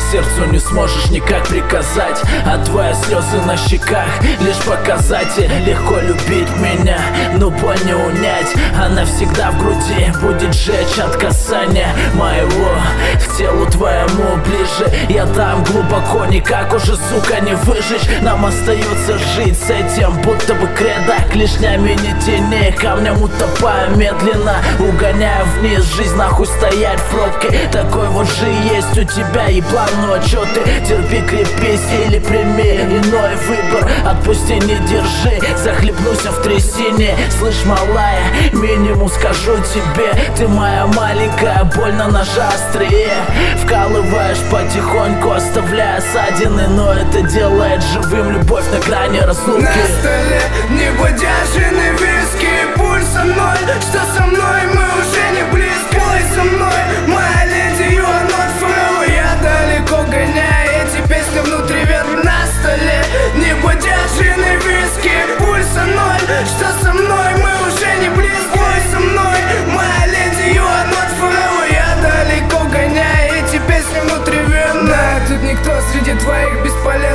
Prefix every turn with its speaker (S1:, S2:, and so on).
S1: сердцу не сможешь никак приказать, а твои слезы на щеках лишь показатель. Легко любить меня, но боль не унять, она всегда в груди будет жечь от касания моего к телу твоему ближе. Я там глубоко, никак уже, сука, не выжечь. Нам остается жить с этим, будто бы кредо. Клешнями не тяни, камнем утопая медленно, угоняя вниз. Жизнь нахуй стоять в пробке, такой вот же есть у тебя еблан. Ну а чё ты, терпи, крепись или прими иной выбор. Отпусти, не держи, захлебнусь в трясине. Слышь, малая, минимум скажу тебе, ты моя маленькая боль на ножа острие. Вкалываешь потихоньку, оставляя ссадины, но это делает живым любовь на грани разлуки.
S2: На столе небодяженный виски, пульс со мной, что со мной, мы уже не близки. Пой со мной, моя леди, you are not forever. Я далеко гоняю эти песни внутри вен. На столе небодяженный виски, пульс со мной, что со мной, мы уже не близки. Пой со мной, моя леди, you are not forever. Я далеко гоняю эти песни внутри вен. Да, тут никто среди твоих бесполезных.